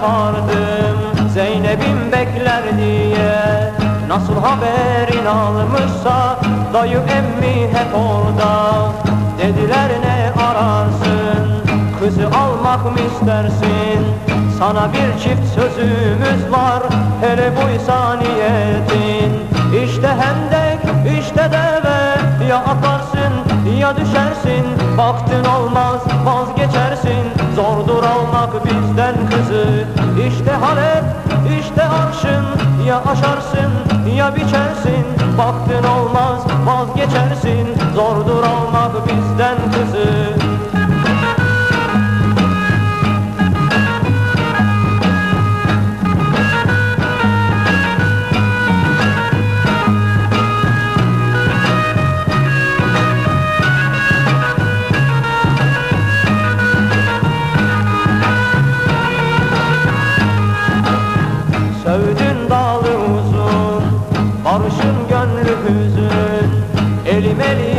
yapardım Zeynep'im bekler diye. Nasıl haberin almışsa dayı emmi hep orada. Dediler ne ararsın, kızı almak mı istersin? Sana bir çift sözümüz var, hele buysa niyetin. İşte hendek, işte deve, ya atarsın ya düşersin. Baktın olmaz vazgeçersin, zordur almak bizden kızı. İşte Halep, işte arşın, ya aşarsın ya biçersin. Baktın olmaz vazgeçersin, zordur almak bizden kızı. Sövdün dalı uzun, barışın gönlü hüzün. Elim